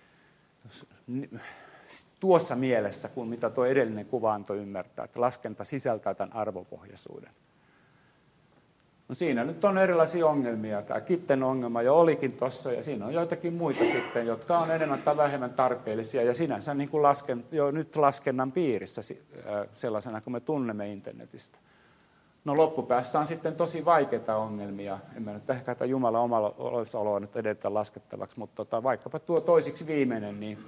tuossa mielessä, kuin mitä tuo edellinen kuva antoi ymmärtää, että laskenta sisältää tämän arvopohjaisuuden. No siinä nyt on erilaisia ongelmia. Tämä Kitten ongelma jo olikin tuossa, ja siinä on joitakin muita sitten, jotka on enemmän tai vähemmän tarpeellisia, ja sinänsä niin kuin lasken, jo nyt laskennan piirissä sellaisena, kun me tunnemme internetistä. No loppupäässä on sitten tosi vaikeita ongelmia. En mä nyt ehkä, että Jumala omalla olemassaoloa nyt edetä laskettavaksi, mutta tota, vaikkapa tuo toisiksi viimeinen, niin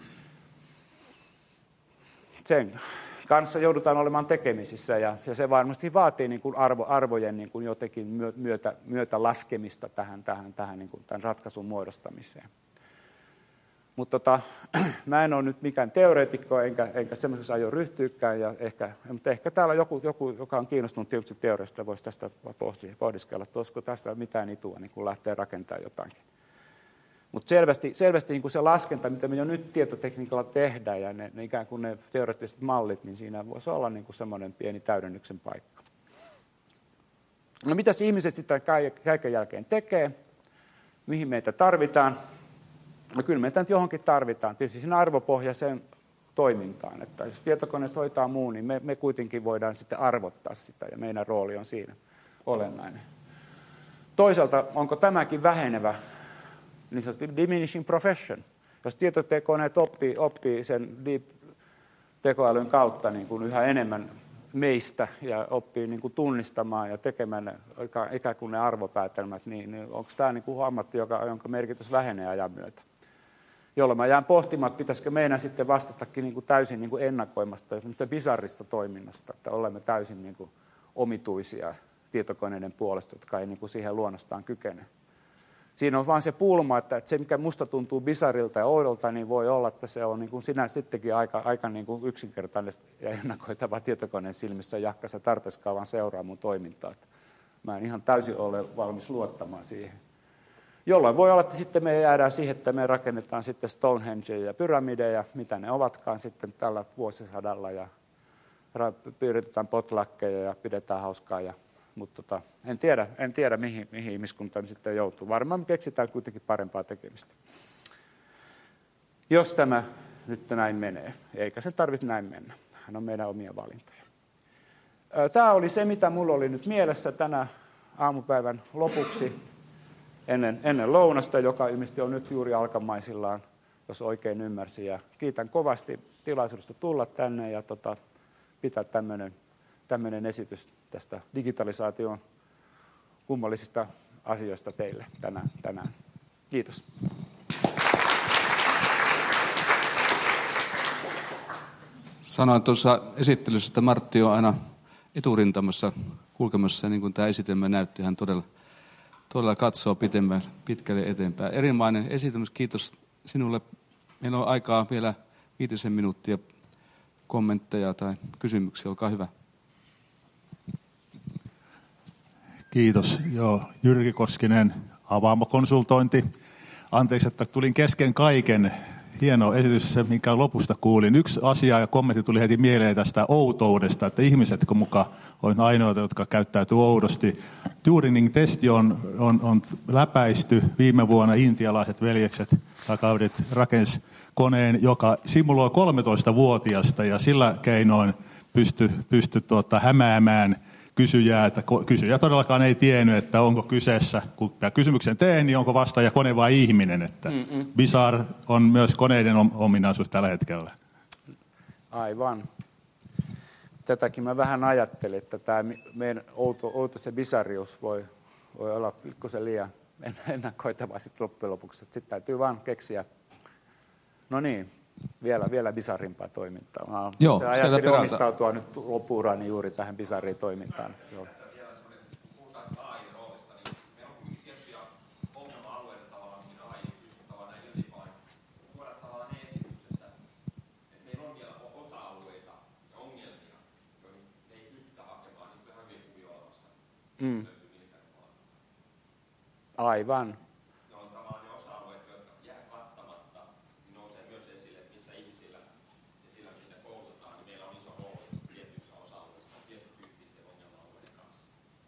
sen kanssa joudutaan olemaan tekemisissä, ja, ja se varmasti vaatii niin kuin arvo, arvojen niin kuin jotenkin myötä, myötä laskemista tähän, tähän, tähän niin kuin tämän ratkaisun muodostamiseen. Mutta tota, mä en ole nyt mikään teoreetikko, enkä, enkä semmoisessa aio ryhtyykään, ja ehkä, mutta ehkä täällä joku, joku joka on kiinnostunut tietysti teoriasta, voisi tästä pohdiskella, että olisiko tästä mitään itua, niin kun lähtee rakentamaan jotakin. Mutta selvästi, selvästi niin kuin se laskenta, mitä me jo nyt tietotekniikalla tehdään, ja ne, ne ikään kuin ne teoreettiset mallit, niin siinä voisi olla niin kuin semmoinen pieni täydennyksen paikka. No mitäs ihmiset sitten kaiken jälkeen tekee? Mihin meitä tarvitaan? No kyllä meitä nyt johonkin tarvitaan, tietysti siinä arvopohjaiseen toimintaan, että jos tietokoneet hoitaa muun, niin me, me kuitenkin voidaan sitten arvottaa sitä, ja meidän rooli on siinä olennainen. Toisaalta onko tämäkin vähenevä, niin sanotusti diminishing profession, jos tietokoneet oppii, oppii sen deep-tekoälyn kautta niin kuin yhä enemmän meistä ja oppii niin kuin tunnistamaan ja tekemään ikään kuin ne arvopäätelmät, niin, niin onko tämä niin kuin ammatti, joka, jonka merkitys vähenee ajan myötä? Jolloin mä jään pohtimaan, että pitäisikö meidän sitten vastatakin niin kuin täysin niin kuin ennakoimasta ja semmoista bisarrista toiminnasta, että olemme täysin niin kuin omituisia tietokoneiden puolesta, jotka ei niin kuin siihen luonnostaan kykene. Siinä on vaan se pulma, että se mikä musta tuntuu bisarilta ja oudolta, niin voi olla, että se on niin kuin sinä sittenkin aika, aika niin kuin yksinkertainen ja ennakoitava tietokoneen silmissä, jahka se tarpeeskaan vaan seuraa mun toimintaa. Mä en ihan täysin ole valmis luottamaan siihen. Jolloin voi olla, että sitten me jäädään siihen, että me rakennetaan sitten Stonehengeja ja pyramideja, mitä ne ovatkaan sitten tällä vuosisadalla, ja pyydetään potlakkeja ja pidetään hauskaa. Ja, mutta tota, en tiedä, en tiedä mihin, mihin ihmiskunta sitten joutuu. Varmaan keksitään kuitenkin parempaa tekemistä. Jos tämä nyt näin menee, eikä se tarvitse näin mennä. Hän on meidän omia valintoja. Tämä oli se, mitä minulla oli nyt mielessä tänä aamupäivän lopuksi. Ennen, ennen lounasta, joka ilmeisesti on nyt juuri alkamaisillaan, jos oikein ymmärsin. Ja kiitän kovasti tilaisuudesta tulla tänne ja tota, pitää tämmöinen esitys tästä digitalisaation kummallisista asioista teille tänään. tänään. Kiitos. Sanoin tuossa esittelyssä, että Martti on aina eturintamassa kulkemassa, niin kuin tämä esitelmä näytti, hän todella Todella katsoo pitemmän, pitkälle eteenpäin. Erinomainen esitys, kiitos sinulle. Meillä on aikaa vielä viitisen minuuttia kommentteja tai kysymyksiä, olkaa hyvä. Kiitos. Joo, Jyrki Koskinen, Avaamo-konsultointi. Anteeksi, että tulin kesken kaiken hieno esitys, se minkä lopusta kuulin. Yksi asia ja kommentti tuli heti mieleen tästä outoudesta, että ihmiset, kun mukaan on ainoita, jotka käyttäytyy oudosti. Turingin-testi on, on, on läpäisty. Viime vuonna intialaiset veljekset Takaudit rakensi koneen, joka simuloi kolmetoistavuotiasta ja sillä keinoin pystyi pysty, tuota, hämäämään kysyjää, että kysyjä todellakaan ei tiennyt, että onko kyseessä, kun kysymyksen teen, niin onko vastaaja kone vai ihminen. Että bizarre on myös koneiden ominaisuus tällä hetkellä. Aivan. Tätäkin mä vähän ajattelin, että tämä meidän outo, outo se bizarrius voi, voi olla pikkusen liian ennakoitavaa sitten loppujen lopuksi. Sitten täytyy vaan keksiä, no niin, vielä, vielä bizarrimpaa toimintaa. Mä Joo, se ajattelin omistautua nyt loppuurani juuri tähän bizarriin toimintaan. Se on. Mm. Aivan. Jolloin tavallaan ne osa-alueet, jotka jää kattamatta, niin nousee myös esille, että missä ihmisillä ja sillä, mitä koulutetaan, niin meillä on iso rooli tietyissä osa-alueissa, tietotyyppisten ongelma-alueiden kanssa.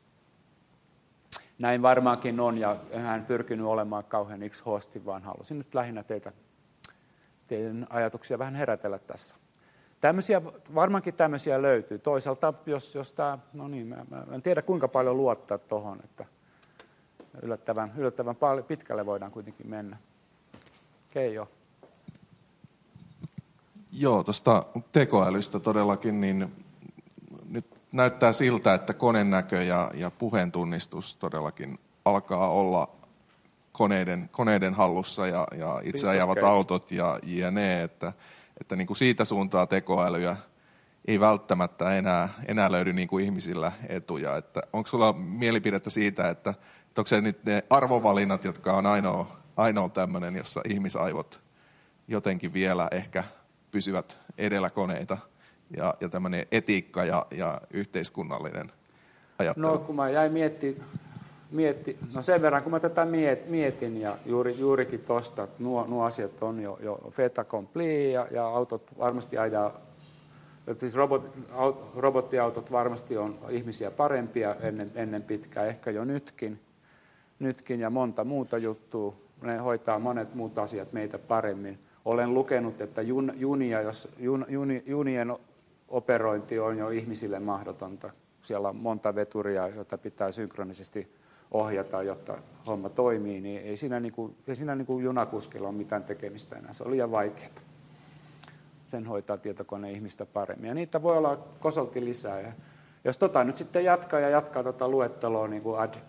Näin varmaankin on, ja hän pyrkinyt olemaan kauhean yksi-hosti, vaan halusin nyt lähinnä teitä, teidän ajatuksia vähän herätellä tässä. Tämmöisiä, varmaankin tämmöisiä löytyy. Toisaalta, jos, jos tämä, no niin, mä, mä en tiedä kuinka paljon luottaa tuohon, että yllättävän, yllättävän paljon, pitkälle voidaan kuitenkin mennä. Keijo. Joo, tuosta tekoälystä todellakin, niin nyt näyttää siltä, että konenäkö ja, ja puheentunnistus todellakin alkaa olla koneiden, koneiden hallussa ja, ja itse ajavat autot ja jne, että Että niin kuin siitä suuntaa tekoälyä ei välttämättä enää, enää löydy niin kuin ihmisillä etuja. Että onko sulla mielipidettä siitä, että, että onko se nyt ne arvovalinnat, jotka on ainoa, ainoa tämmöinen, jossa ihmisaivot jotenkin vielä ehkä pysyvät edellä koneita ja, ja tämmöinen etiikka ja, ja yhteiskunnallinen ajattelu? No kun mä jäin miettimään, mietti, no sen verran kun mä tätä miet, mietin ja juuri, juurikin tuosta, että nuo, nuo asiat on jo, jo fait accompli ja, ja autot varmasti ajaa, siis robot, aut, robottiautot varmasti on ihmisiä parempia ennen, ennen pitkää, ehkä jo nytkin, nytkin ja monta muuta juttua, ne hoitaa monet muut asiat meitä paremmin. Olen lukenut, että jun, junia, jos, jun, juni, junien operointi on jo ihmisille mahdotonta. Siellä on monta veturia, joita pitää synkronisesti ohjata, jotta homma toimii, niin ei siinä, niin kuin, ei siinä niin kuin junakuskilla ole mitään tekemistä enää. Se on liian vaikeaa. Sen hoitaa tietokone ihmistä paremmin. Ja niitä voi olla kosolti lisää. Ja jos tota nyt sitten jatkaa ja jatkaa tota luetteloa niin kuin ad,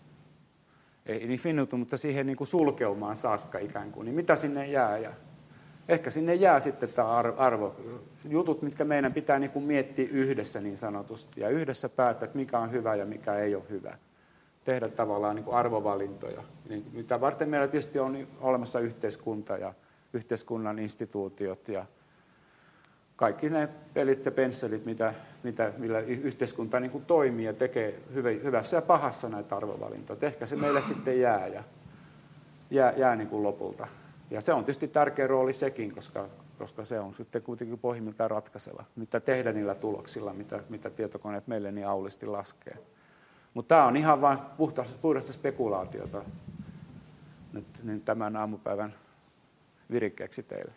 ei infinitum, mutta siihen niin kuin sulkeumaan saakka ikään kuin, niin mitä sinne jää? Ja ehkä sinne jää sitten tämä arvo. Jutut, mitkä meidän pitää niin kuin miettiä yhdessä niin sanotusti. Ja yhdessä päättää, että mikä on hyvä ja mikä ei ole hyvä. Tehdä tavallaan niin kuin arvovalintoja. Mitä varten meillä tietysti on olemassa yhteiskunta ja yhteiskunnan instituutiot ja kaikki ne pelit ja pensselit, mitä, mitä, millä yhteiskunta niin kuin toimii ja tekee hyvässä ja pahassa näitä arvovalintoja. Ehkä se meille sitten jää ja jää, jää niin kuin lopulta. Ja se on tietysti tärkeä rooli sekin, koska, koska se on sitten kuitenkin pohjimmiltaan ratkaiseva, mitä tehdä niillä tuloksilla, mitä, mitä tietokoneet meille niin aulisti laskee. Mutta tämä on ihan vain puhdasta, puhdasta spekulaatiota nyt niin tämän aamupäivän virikkeeksi teille.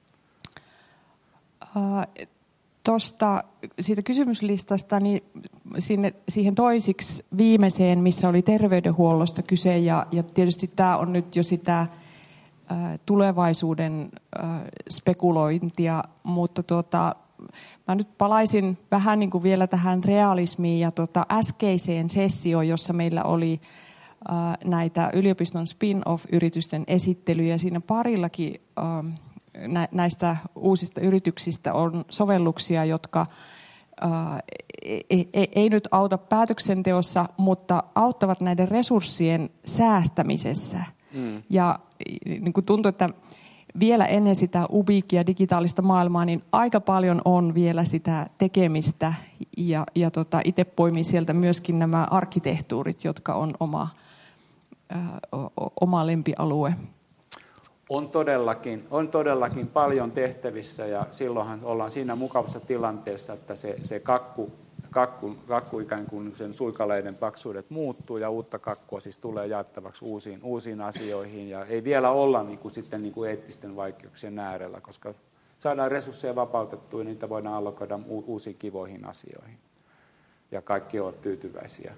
Uh, Tuosta siitä kysymyslistasta niin sinne, siihen toisiksi viimeiseen, missä oli terveydenhuollosta kyse, ja, ja tietysti tämä on nyt jo sitä uh, tulevaisuuden uh, spekulointia, mutta tuota, mä nyt palaisin vähän niin kuin vielä tähän realismiin ja tuota äskeiseen sessioon, jossa meillä oli uh, näitä yliopiston spin-off-yritysten esittelyjä. Siinä parillakin uh, näistä uusista yrityksistä on sovelluksia, jotka uh, ei, ei, ei nyt auta päätöksenteossa, mutta auttavat näiden resurssien säästämisessä. Mm. Ja niin kuin tuntuu, että vielä ennen sitä ubiikia digitaalista maailmaa, niin aika paljon on vielä sitä tekemistä. Ja, ja tota, itse poimin sieltä myöskin nämä arkkitehtuurit, jotka on oma, uh, oma lempialue. On todellakin, on todellakin paljon tehtävissä ja silloinhan ollaan siinä mukavassa tilanteessa, että se, se kakku, kakku, kakku ikään kuin sen suikaleiden paksuudet muuttuu ja uutta kakkua siis tulee jaettavaksi uusiin, uusiin asioihin ja ei vielä olla niin kuin, sitten niin kuin eettisten vaikeuksien äärellä, koska saadaan resursseja vapautettua ja niitä voidaan allokoida uusiin kivoihin asioihin ja kaikki ovat tyytyväisiä.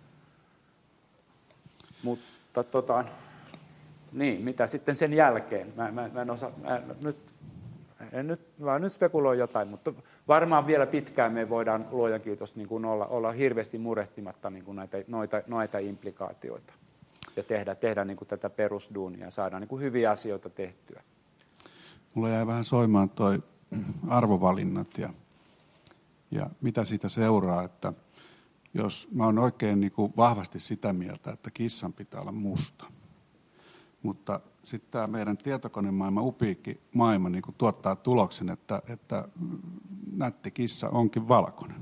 Mutta tota, niin, mitä sitten sen jälkeen? Mä, mä, mä en osaa, mä, nyt, en nyt, mä nyt spekuloin jotain, mutta varmaan vielä pitkään me voidaan luojan kiitos niin kuin olla, olla hirveästi murehtimatta niin kuin näitä, noita, noita implikaatioita ja tehdä, tehdä niin kuin tätä perusduunia ja saada niin kuin hyviä asioita tehtyä. Mulla jäi vähän soimaan toi arvovalinnat ja, ja mitä siitä seuraa, että jos mä oon oikein niin kuin vahvasti sitä mieltä, että kissan pitää olla musta. Mutta sitten tämä meidän tietokonemaailma, upiikki maailma niin kuin tuottaa tuloksen, että, että nätti kissa onkin valkoinen.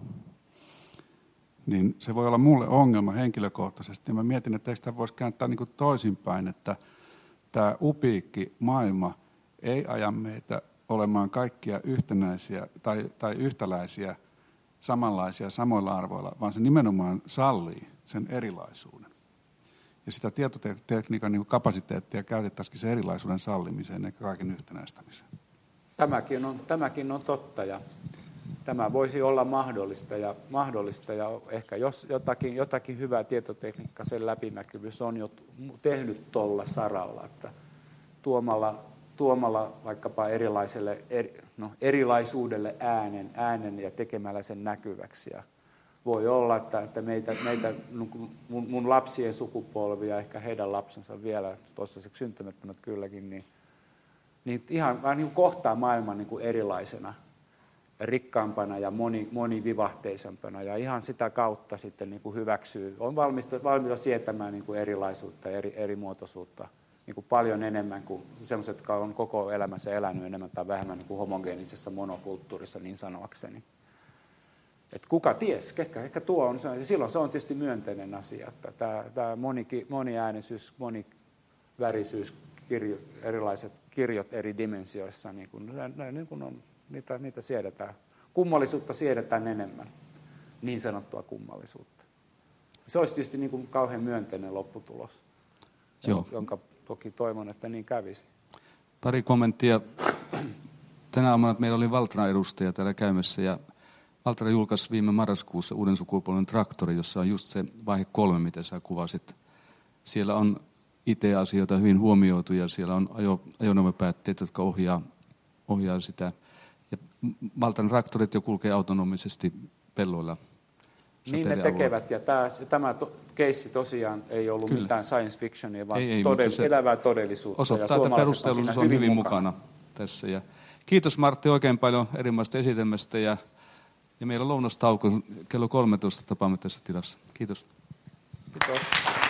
Niin se voi olla mulle ongelma henkilökohtaisesti. Ja mä mietin, että eikö sitä voisi kääntää niin kuin toisinpäin, että tämä upiikki maailma ei aja meitä olemaan kaikkia yhtenäisiä tai, tai yhtäläisiä, samanlaisia samoilla arvoilla, vaan se nimenomaan sallii sen erilaisuuden. Ja sitä tietotekniikan niin kapasiteettia käytettäisiin sen erilaisuuden sallimiseen eikä kaiken yhtenäistämiseen. Tämäkin on, tämäkin on totta ja tämä voisi olla mahdollista ja, mahdollista ja ehkä jos jotakin, jotakin hyvää tietotekniikkaa, sen läpinäkyvyys on jo tehnyt tuolla saralla, että tuomalla, tuomalla vaikkapa erilaiselle, eri, no, erilaisuudelle äänen, äänen ja tekemällä sen näkyväksi. Ja voi olla, että, että meitä, meitä mun, mun lapsien sukupolvi ja ehkä heidän lapsensa vielä toistaiseksi syntymättömät kylläkin, niin, niin ihan vähän niin kohtaa maailman niin kuin erilaisena, rikkaampana ja moni, monivivahteisempana ja ihan sitä kautta sitten niin kuin hyväksyy, on valmista, valmiita sietämään niin kuin erilaisuutta ja eri, erimuotoisuutta niin kuin paljon enemmän kuin sellaiset, jotka on koko elämänsä elänyt enemmän tai vähemmän niin kuin homogeenisessa monokulttuurissa niin sanoakseni. Että kuka ties, ehkä, ehkä tuo on, ja silloin se on tietysti myönteinen asia, että tämä, tämä moni, moniäänisyys, monivärisyys, kirjo, erilaiset kirjot eri dimensioissa, niin kuin, niin kuin on, niitä, niitä siedetään. Kummallisuutta siedetään enemmän, niin sanottua kummallisuutta. Se olisi tietysti niin kuin kauhean myönteinen lopputulos, Joo. jonka toki toivon, että niin kävisi. Pari kommenttia. Tänä aamuna meillä oli Valtran edustaja täällä käymässä ja Valtra julkaisi viime marraskuussa uuden sukupolven traktori, jossa on just se vaihe kolme, mitä sä kuvasit. Siellä on I T-asioita hyvin huomioitu ja siellä on ajo, ajoneuvopäätteet, jotka ohjaa, ohjaa sitä. Ja Valtran traktorit jo kulkee autonomisesti pelloilla. Niin ne tekevät ja tämä, tämä to, keissi tosiaan ei ollut Kyllä. mitään science fictionia, vaan ei, ei, todell, elävää todellisuutta. Osoittaa, että perustelussa on hyvin mukana, mukana tässä. Ja kiitos Martti oikein paljon erilaisesta esitelmästä ja Ja meillä on lounastauko kello kolmetoista tapaamme tässä tilassa. Kiitos. Kiitos.